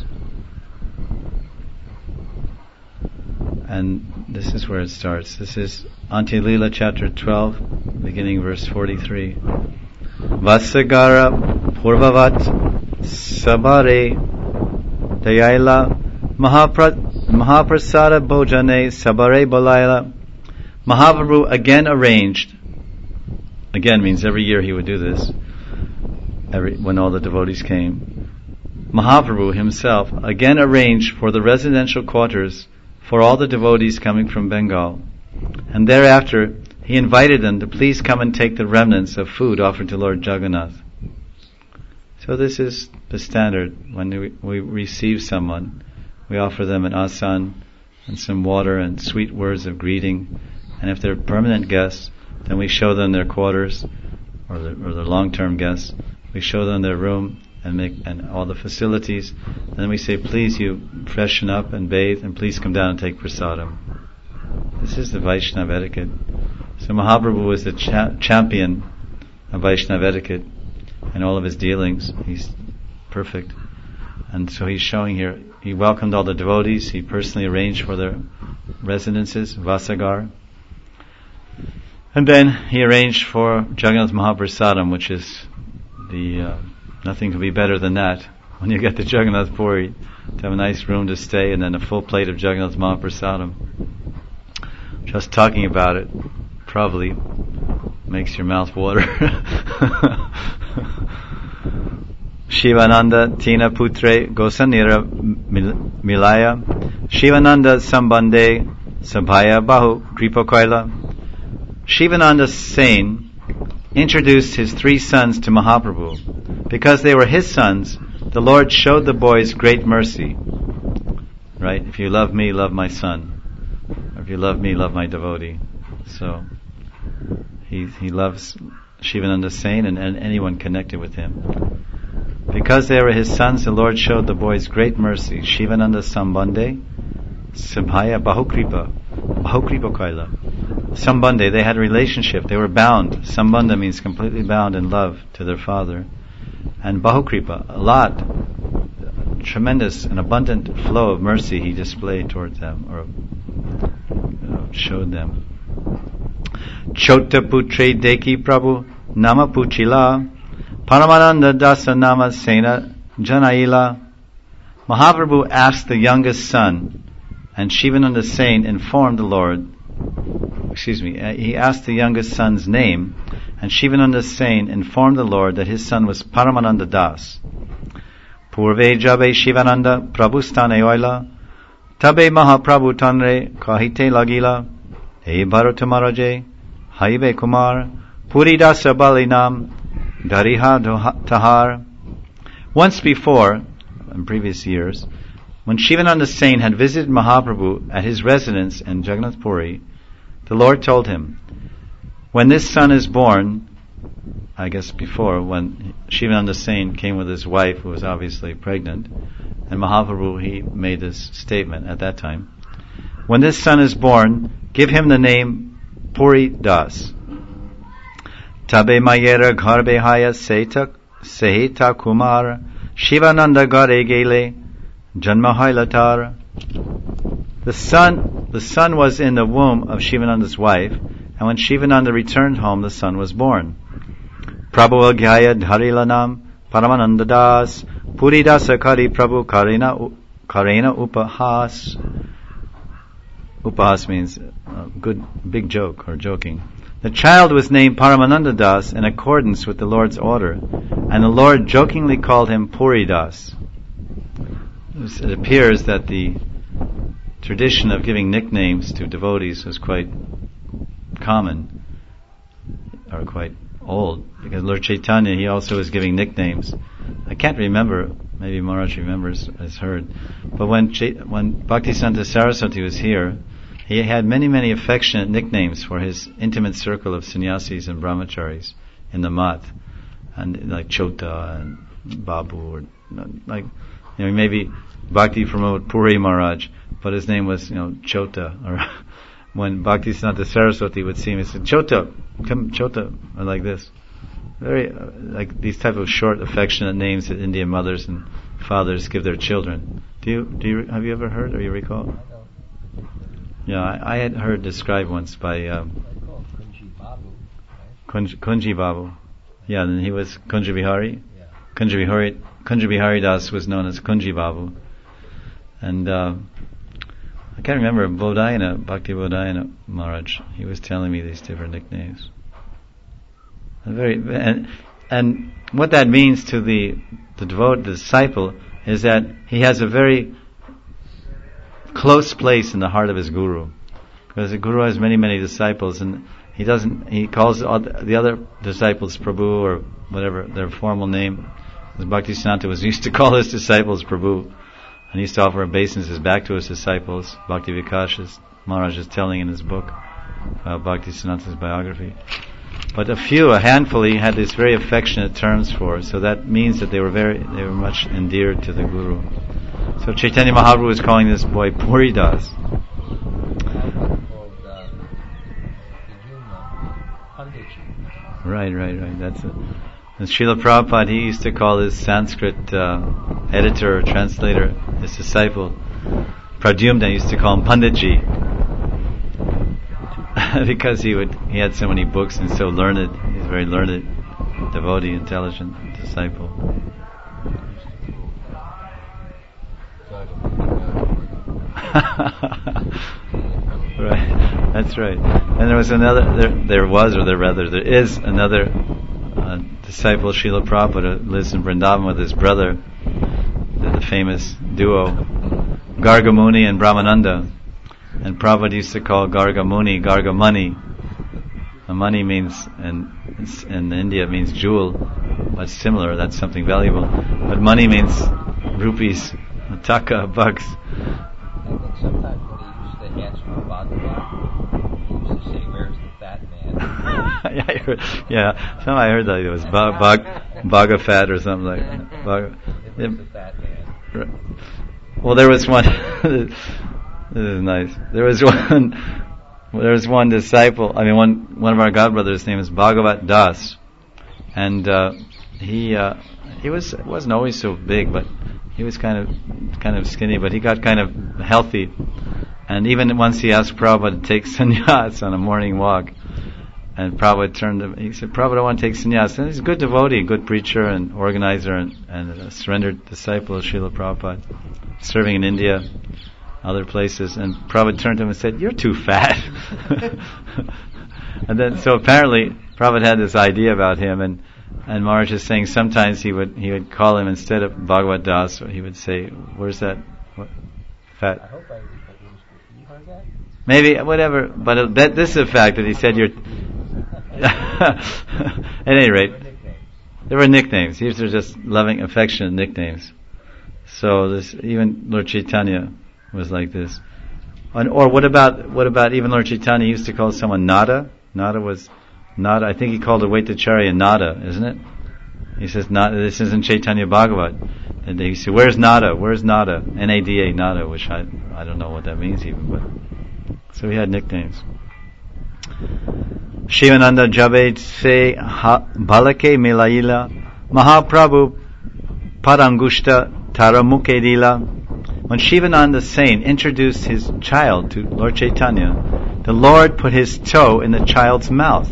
S1: And this is where it starts. This is Antya Lila chapter twelve, beginning verse forty-three. Vasagara Purvavat Sabare Dayaila Mahaprat Mahaprasada Bojane Sabare Balaila. Mahaprabhu again arranged, again means every year he would do this, every when all the devotees came. Mahaprabhu himself again arranged for the residential quarters for all the devotees coming from Bengal. And thereafter he invited them to please come and take the remnants of food offered to Lord Jagannath. So this is the standard. When we, we receive someone, we offer them an asan and some water and sweet words of greeting. And if they're permanent guests, then we show them their quarters, or the, or the long-term guests. We show them their room and make and all the facilities. And then we say, please you freshen up and bathe, and please come down and take prasadam. This is the Vaishnava etiquette. So Mahaprabhu was the cha- champion of Vaishnava etiquette in all of his dealings. He's perfect. And so he's showing here, he welcomed all the devotees, he personally arranged for their residences, Vasagar. And then he arranged for Jagannath Mahaprasadam, which is the, uh, nothing could be better than that. When you get to Jagannath Puri, to have a nice room to stay and then a full plate of Jagannath Mahaprasadam. Just talking about it probably makes your mouth water. Shivananda Tina Putre Gosanira Milaya Shivananda Sambande Sabhaya Bahu Kripakoila. Shivananda Sen introduced his three sons to Mahaprabhu. Because they were his sons, the Lord showed the boys great mercy. Right? If you love me, love my son. Or if you love me, love my devotee. So he he loves Shivananda Sen and, and anyone connected with him. Because they were his sons, the Lord showed the boys great mercy. Shivananda Sambande, Sabhaya Bahukripa, Bahukripa Kaila. Sambande, they had a relationship, they were bound. Sambandha means completely bound in love to their father. And Bahukripa, a lot, tremendous and abundant flow of mercy he displayed towards them, or you know, showed them. Chota Putre Deki Prabhu Nama Puchila Paramananda Dasa Nama Sena Janaila. Mahaprabhu asked the youngest son, and Shivananda Sen informed the Lord, excuse me, he asked the youngest son's name, and Shivananda Sen informed the Lord that his son was Paramananda Das. Purve Jabe Shivananda Prabhustane Oila Tabe Mahaprabhu Tanre Kahite Lagila He Bharattamaraje Haive Kumar Puri Dasa Balinam Dariha Tahar. Once before, in previous years, when Shivananda Sen had visited Mahaprabhu at his residence in Jagannath Puri, the Lord told him, when this son is born, I guess before, when Shivananda Sen came with his wife, who was obviously pregnant, and Mahaprabhu, he made this statement at that time, when this son is born, give him the name Puri Das. Tabe Mayera Gharbe Haya Seta Sehita Kumar Shivananda Gare Gele Janma Hailatar. The son, the son was in the womb of Shivananda's wife, and when Shivananda returned home, the son was born. Prabhu Agyaya Dharilanam Paramananda Das Puri Dasa Kari Prabhu Karena Karena Upahas. Upahas means uh, good, big joke or joking. The child was named Paramananda Das in accordance with the Lord's order, and the Lord jokingly called him Puri Das. It appears that the tradition of giving nicknames to devotees was quite common, or quite old, because Lord Chaitanya, he also was giving nicknames. I can't remember, maybe Maharaj remembers, has heard, but when Ch- when Bhaktisiddhanta Saraswati was here, he had many, many affectionate nicknames for his intimate circle of sannyasis and brahmacharis in the mat, and like Chota and Babu, or like, you know, maybe Bhakti Pramod Puri Maharaj, but his name was, you know, Chota. Or when Bhaktisiddhanta Saraswati would see him, he said, Chota, come Chota, or like this. Very, uh, like these type of short, affectionate names that Indian mothers and fathers give their children. Do you, do you, have you ever heard, or you recall? Yeah, I, I had heard described once by um, Kunji, Kunji Babu. Yeah, and he was Kunja Bihari. Yeah. Kunja Bihari, Kunja Bihari Das was known as Kunji Babu. And uh, I can't remember, Bodhayana, Bhakti Bodhayana Maharaj, he was telling me these different nicknames. And very, and, and what that means to the, the devoted the disciple is that he has a very close place in the heart of his guru, because the guru has many, many disciples, and he doesn't, he calls the other disciples Prabhu or whatever their formal name. As Bhaktisiddhanta was used to call his disciples Prabhu, and he used to offer obeisances back to his disciples. Bhakti Vikas Maharaj is telling in his book uh, Bhaktisiddhanta's biography. But a few, a handful, he had these very affectionate terms for, so that means that they were very, they were much endeared to the guru. So Chaitanya Mahaprabhu is calling this boy Puri Das. Right, right, right. That's it. And Srila Prabhupada, he used to call his Sanskrit uh, editor or translator, his disciple, Pradyumna, used to call him Panditji. Because he would, he had so many books and so learned. He's a very learned devotee, intelligent disciple. Right, that's right. And there was another, there, there was, or there rather, there is another uh, disciple, Srila Prabhupada, who lives in Vrindavan with his brother, the, the famous duo, Garga Muni and Brahmananda. And Prabhupada used to call Garga Muni Garga Money. And money means, in, in India it means jewel, but similar, that's something valuable. But money means rupees, taka, bucks.
S3: I think sometimes when he used to answer the Bhagavad, he used to say, "Where's the fat man?"
S1: yeah, I heard, yeah, some I heard that it was ba- ba- Baga Fat or something like that. Baga,
S3: Where's the fat man?
S1: Well, there was one. This is nice. There was one. There was one disciple. I mean, one one of our godbrothers. His name is Bhagavat Das, and uh, he uh, he was wasn't always so big, but he was kind of kind of skinny. But he got kind of healthy, and even once he asked Prabhupada to take sannyas on a morning walk, and Prabhupada turned to him. He said, "Prabhupada, I want to take sannyas." And he's a good devotee, good preacher, and organizer, and, and a surrendered disciple of Srila Prabhupada, serving in India, other places, and Prabhupada turned to him and said, "You're too fat." And then, so apparently, Prabhupada had this idea about him, and and Maharaj is saying sometimes he would he would call him, instead of Bhagavad Das, he would say, "Where's that what, fat?"
S3: I hope I, you heard that?
S1: Maybe whatever, but uh, that this is a fact that he said you're. At any rate, there were nicknames. These are just loving, affectionate nicknames. So this, even Lord Chaitanya was like this. And, or what about what about even Lord Chaitanya used to call someone Nada? Nada was Nada. I think he called a Vaitacharya Nada, isn't it? He says, Nada, this isn't Chaitanya Bhagavat. And he said, "Where's Nada? Where's Nada?" N A D A, Nada, which I I don't know what that means even, but So he had nicknames. Shivananda Jabe Se Balake Milaila Mahaprabhu Padangushta Taramuke Dila. When Shivananda Sain introduced his child to Lord Chaitanya, the Lord put his toe in the child's mouth.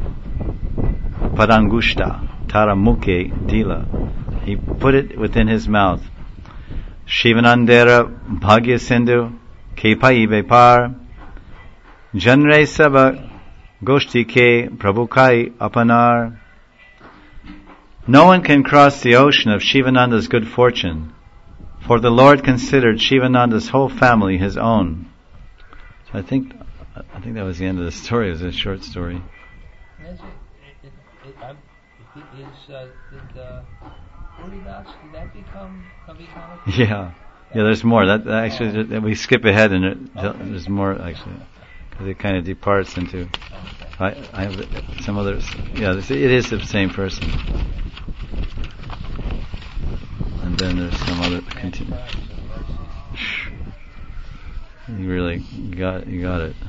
S1: Padangushta Taramuke Dila. He put it within his mouth. Shivanandera Bhagya Sindhu Kepai Bepar Janre Saba Goshti Ke Prabhukai Apanar. No one can cross the ocean of Shivananda's good fortune, for the Lord considered Shivananda's whole family his own. So I think I think that was the end of the story. It was a short story.
S3: Is it, it, it, it, is, uh, did uh, Puridas, did that become Kavikana?
S1: Yeah, yeah. There's more. That, that actually, we skip ahead, and it, there's more actually, because it kind of departs into. I, I have some others. Yeah, this, it is the same person. And then there's some other. Continue. You really got you got it.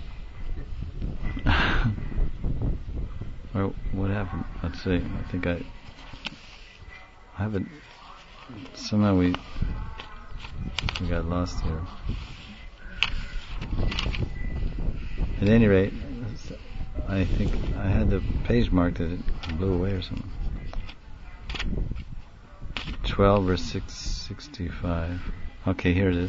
S1: Or what happened? Let's see. I think I. I haven't. Somehow we. We got lost here. At any rate, I think I had the page marked that it blew away or something. twelve or six sixty-five. Okay, here it is.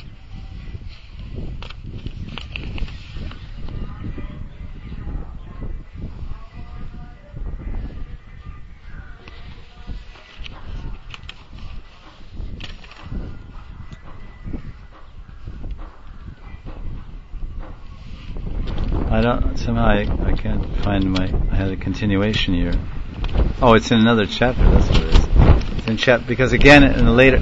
S1: I don't, somehow I, I can't find my, I had a continuation here. Oh, it's in another chapter, that's what it is. It's in chapter, because again, in the later,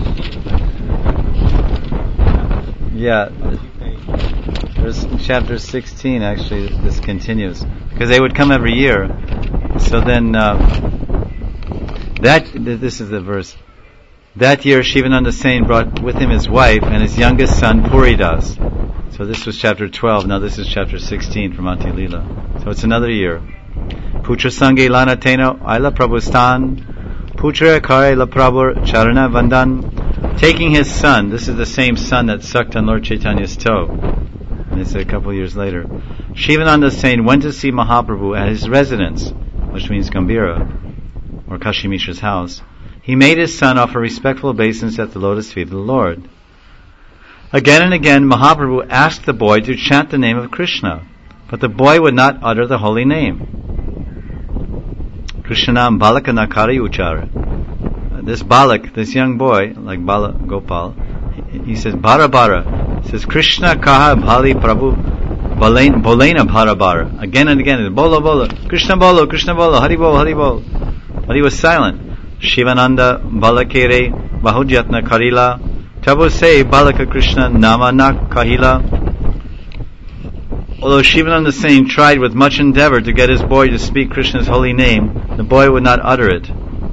S1: yeah, there's in chapter sixteen actually, this continues. Because they would come every year. So then, uh, that, this is the verse. That year, Shivananda Sain brought with him his wife and his youngest son, Puridas. So this was chapter twelve, now this is chapter sixteen from Ati Leela. So it's another year. Putra Sange Lana Teno Aila Prabhustan Putra Kare La Prabhu Charana Vandan. Taking his son, this is the same son that sucked on Lord Chaitanya's toe. And it's a couple of years later. Shivananda Sain went to see Mahaprabhu at his residence, which means Gambhira, or Kashi Mishra's house. He made his son offer respectful obeisance at the lotus feet of the Lord. Again and again, Mahaprabhu asked the boy to chant the name of Krishna, but the boy would not utter the holy name. Krishnanam Balaka Nakari Uchara. Uh, this Balak, this young boy, like Bala Gopal, he, he says, Bara Bara. He says, Krishna Kaha Bhali Prabhu Bolena Bara Bara. Again and again, Bolo Bolo, Krishna Bolo, Krishna Bolo, Hari Bolo, Hari Bolo. But he was silent. Shivananda Balakere Bahujatna Karila. Tabu say Balaka Krishna Nama Nak Kahila. Although Shivananda Sain tried with much endeavor to get his boy to speak Krishna's holy name, the boy would not utter it.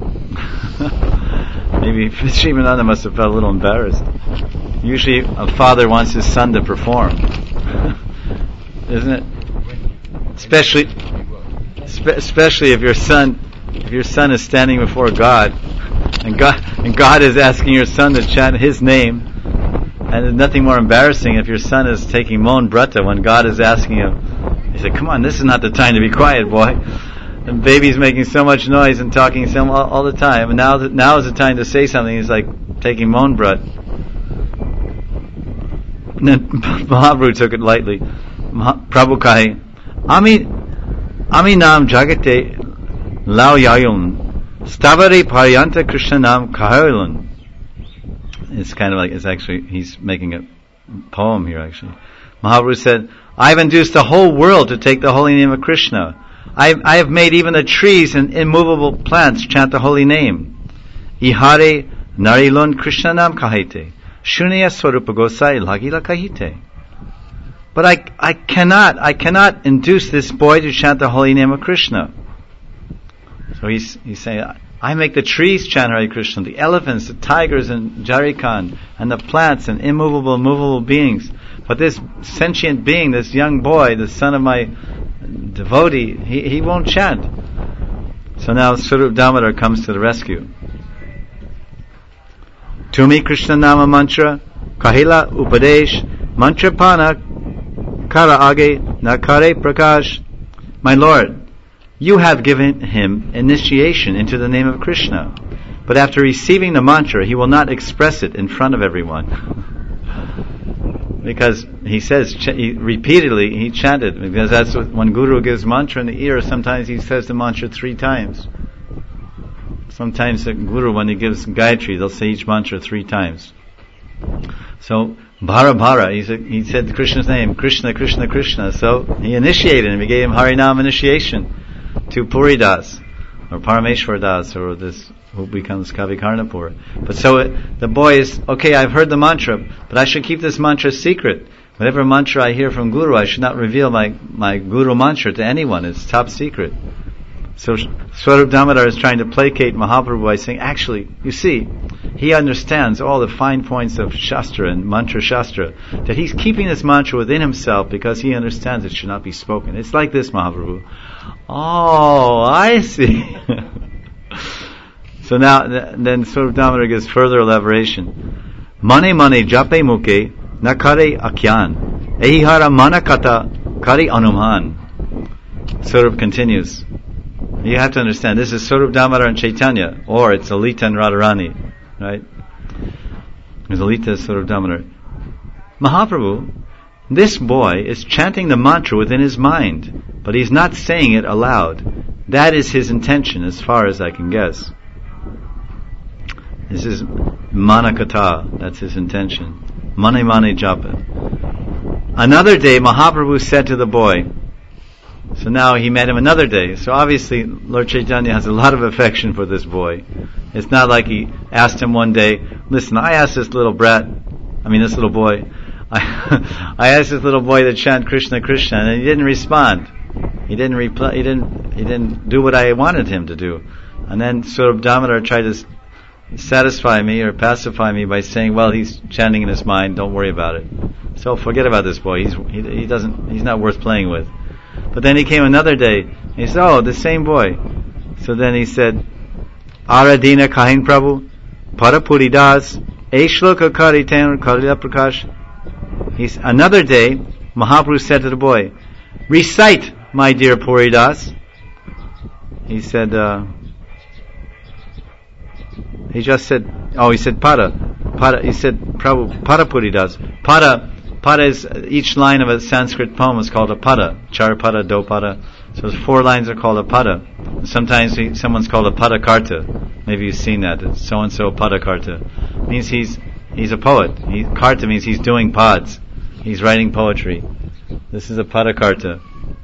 S1: Maybe Shivananda must have felt a little embarrassed. Usually a father wants his son to perform. Isn't it? Especially spe- especially if your son if your son is standing before God and God and God is asking your son to chant his name. And there's nothing more embarrassing if your son is taking Mon Brata when God is asking him. He said, come on, this is not the time to be quiet, boy. And baby's making so much noise and talking some all, all the time. And now, th- now is the time to say something. He's like taking Mon Brat. And then Mahaprabhu took it lightly. Prabhu Kai, Ami, Ami Nam Jagate Lao Yayun Stavare Paryanta Krishna Nam Kahayun. It's kind of like, it's actually, he's making a poem here actually. Mahaprabhu said, I have induced the whole world to take the holy name of Krishna. I, I have made even the trees and immovable plants chant the holy name. Ihare narilon Krishna nam kahite. Shunaya swarupa gosai lagila kahite. But I, I cannot, I cannot induce this boy to chant the holy name of Krishna. So he's, he's saying, I make the trees chant Hare Krishna, the elephants, the tigers and Jarikan, and the plants and immovable, movable beings. But this sentient being, this young boy, the son of my devotee, he, he won't chant. So now Swarup Damodar comes to the rescue. Tumi Krishna Nama Mantra, Kahila Upadesh, Mantra Pana, Kara Age, Nakare Prakash. My Lord, you have given him initiation into the name of Krishna. But after receiving the mantra, he will not express it in front of everyone. Because he says, ch- he, repeatedly he chanted, because that's what, when Guru gives mantra in the ear, sometimes he says the mantra three times. Sometimes the Guru, when he gives Gayatri, they'll say each mantra three times. So, Bhara Bhara, he said, he said Krishna's name, Krishna, Krishna, Krishna. So, he initiated him, he gave him Harinam initiation to Puridas, or Parameshwar Das, or this, who becomes Kavi Karnapur. But so it, the boy is, okay, I've heard the mantra, but I should keep this mantra secret. Whatever mantra I hear from Guru, I should not reveal my, my Guru mantra to anyone. It's top secret. So Swarup Damodar is trying to placate Mahaprabhu by saying, actually, you see, he understands all the fine points of Shastra and Mantra Shastra, that he's keeping this mantra within himself because he understands it should not be spoken. It's like this, Mahaprabhu. Oh, I see. So now, then Swarup Damodar gives further elaboration. Mane mane jape muke nakare akyan ehihara manakata kari anuman. Swarup continues. You have to understand, this is Swarup Damodar and Chaitanya, or it's Alita and Radharani, right? There's Alita, Swarup Damodar. Mahaprabhu, this boy is chanting the mantra within his mind, but he's not saying it aloud. That is his intention, as far as I can guess. This is Manakata, that's his intention. Mane mane japa. Another day, Mahaprabhu said to the boy, so now he met him another day. So obviously, Lord Chaitanya has a lot of affection for this boy. It's not like he asked him one day, listen, I asked this little brat, I mean this little boy, I, I asked this little boy to chant Krishna Krishna, and he didn't respond. He didn't reply, he didn't, he didn't do what I wanted him to do. And then Swarup Damodar tried to satisfy me or pacify me by saying, well, he's chanting in his mind, don't worry about it. So forget about this boy, he's, he, he doesn't, he's not worth playing with. But then he came another day, and he said, oh, the same boy. So then he said, Aradina Kahin Prabhu, Parapuri Das, Eshloka Karitan Kalila Prakash. He's another day, Mahaprabhu said to the boy, recite, my dear Puri Das. He said, uh, he just said, oh, he said Para. Para, he said, Prabhu, Parapuri Das. Para, Pada is, each line of a Sanskrit poem is called a pada. Char pada, do pada. So four lines are called a pada. Sometimes he, someone's called a padakarta. Maybe you've seen that. It's so-and-so padakarta. Means he's, he's a poet. He, karta means he's doing pads. He's writing poetry. This is a padakarta.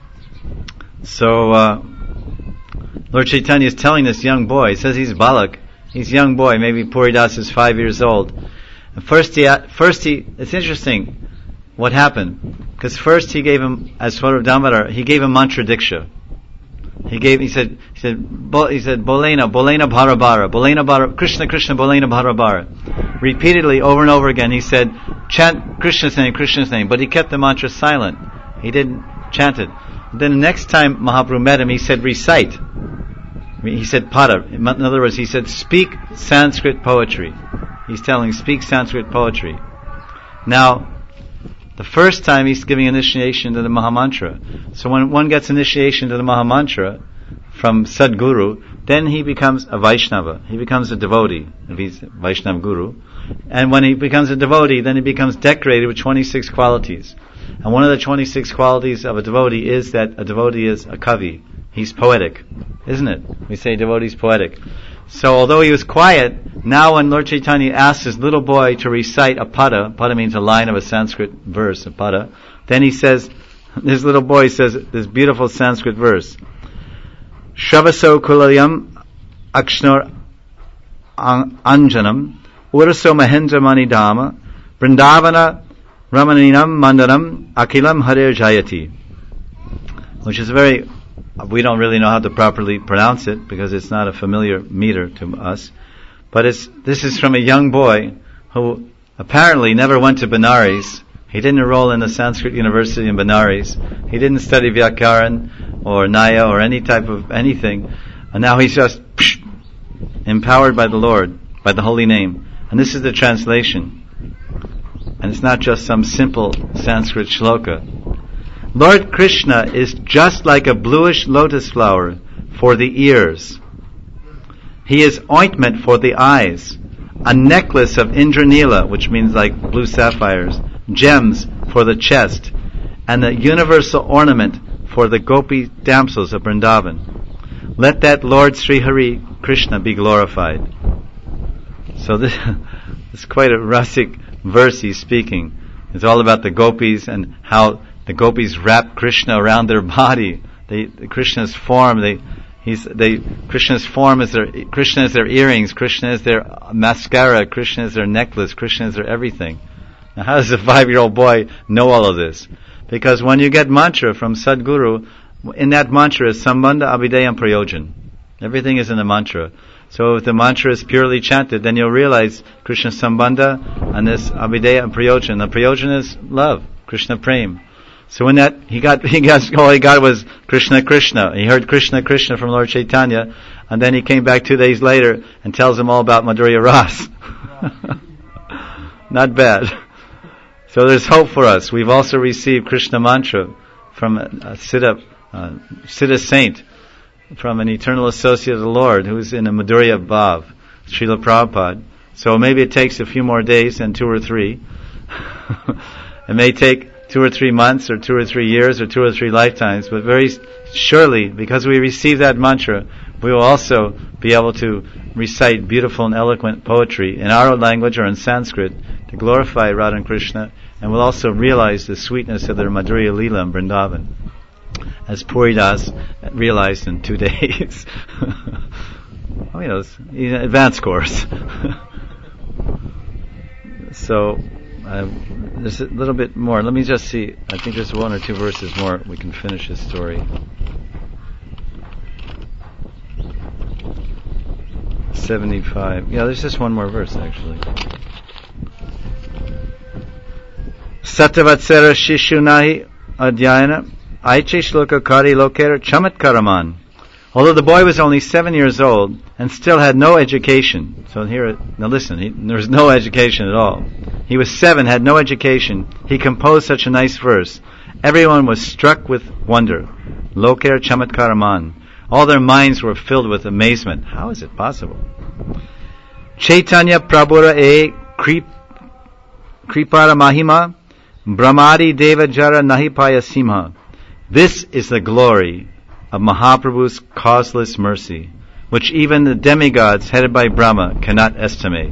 S1: So, uh, Lord Chaitanya is telling this young boy, he says he's Balak. He's a young boy, maybe Puridas is five years old. And first he, first he, it's interesting what happened. Because first he gave him, as Swarup Damodar, he gave him mantra diksha. He gave, he said, he said, bo, he said, Bolena, Bolena Bharabara, Bolena Bhara, Krishna, Krishna, Bolena Bharabara. Repeatedly, over and over again, he said, chant Krishna's name, Krishna's name, but he kept the mantra silent. He didn't chant it. Then the next time Mahaprabhu met him, he said, recite. He said, pada. In other words, he said, speak Sanskrit poetry. He's telling, speak Sanskrit poetry. Now, the first time he's giving initiation to the Mahamantra. So when one gets initiation to the Mahamantra from Sadguru, then he becomes a Vaishnava. He becomes a devotee, if he's a Vaishnava Guru. And when he becomes a devotee, then he becomes decorated with twenty-six qualities. And one of the twenty-six qualities of a devotee is that a devotee is a kavi. He's poetic, isn't it? We say devotee's poetic. So although he was quiet, now when Lord Chaitanya asks his little boy to recite a pada, pada means a line of a Sanskrit verse, a pada, then he says, this little boy says this beautiful Sanskrit verse, Shravaso Kulayam Akshnor Anjanam Uraso Mahendra Manidama Vrindavana Ramaninam Mandaram Akilam Hare Jayati, which is a very, we don't really know how to properly pronounce it because it's not a familiar meter to us. But it's, this is from a young boy who apparently never went to Benares, He didn't enroll in the Sanskrit University in Benares. He didn't study Vyakaran or Naya or any type of anything. And now he's just psh, empowered by the Lord, by the holy name. And this is the translation. And it's not just some simple Sanskrit shloka. Lord Krishna is just like a bluish lotus flower for the ears. He is ointment for the eyes, a necklace of Indranila, which means like blue sapphires, gems for the chest, and the universal ornament for the gopi damsels of Vrindavan. Let that Lord Sri Hari Krishna be glorified. So this is quite a rasic verse he's speaking. It's all about the gopis and how the gopis wrap Krishna around their body. They, Krishna's form, they, he's, they, Krishna's form is their, Krishna is their earrings, Krishna is their mascara, Krishna is their necklace, Krishna is their everything. Now how does a five-year-old boy know all of this? Because when you get mantra from Sadguru, in that mantra is Sambandha, Abhideya, and Prayojan. Everything is in the mantra. So if the mantra is purely chanted, then you'll realize Krishna Sambandha and this Abhideya and Prayojan. The Prayojan is love, Krishna Prem. So in that, he got, he got, all he got was Krishna Krishna. He heard Krishna Krishna from Lord Chaitanya, and then he came back two days later and tells him all about Madhurya Ras. Not bad. So there's hope for us. We've also received Krishna mantra from a, a Siddha, uh, Siddha saint, from an eternal associate of the Lord who's in a Madhurya Bhav, Srila Prabhupada. So maybe it takes a few more days and two or three. It may take two or three months or two or three years or two or three lifetimes, but very surely, because we receive that mantra, we will also be able to recite beautiful and eloquent poetry in our own language or in Sanskrit to glorify Radha and Krishna, and we'll also realize the sweetness of their Madhurya Leela in Vrindavan, as Puridas realized in two days. Oh, you know, it's an advanced course. So, uh, there's a little bit more. Let me just see. I think there's one or two verses more. We can finish this story. seventy-five. Yeah, there's just one more verse, actually. Satavatsara Shishunahi Adhyayana Aiche Shloka Kari Loker Chamatkaraman. Although the boy was only seven years old and still had no education. So here, now listen, he, there was no education at all. He was seven, had no education. He composed such a nice verse. Everyone was struck with wonder. Loker Chamatkaraman. All their minds were filled with amazement. How is it possible? Chaitanya Prabhura e Krip, Kripara Mahima Brahmadi Deva Jara Nahipaya Simha. This is the glory of Mahaprabhu's causeless mercy, which even the demigods headed by Brahma cannot estimate.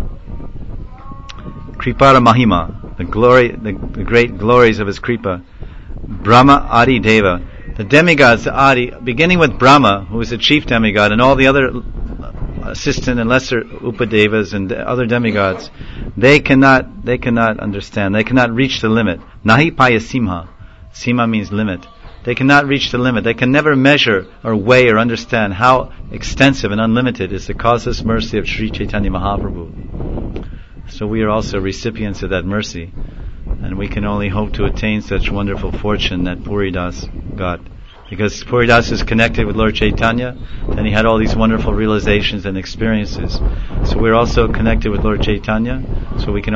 S1: Kripara Mahima, the glory, the, the great glories of his Kripa. Brahma Adi Deva. The demigods, the Adi, beginning with Brahma, who is the chief demigod, and all the other assistant and lesser Upadevas and other demigods, they cannot, they cannot understand. They cannot reach the limit. Nahi Paya Simha. Sima means limit. They cannot reach the limit. They can never measure or weigh or understand how extensive and unlimited is the causeless mercy of Sri Chaitanya Mahaprabhu. So we are also recipients of that mercy, and we can only hope to attain such wonderful fortune that Puridas got. Because Puridas is connected with Lord Chaitanya, and he had all these wonderful realizations and experiences. So we're also connected with Lord Chaitanya, so we can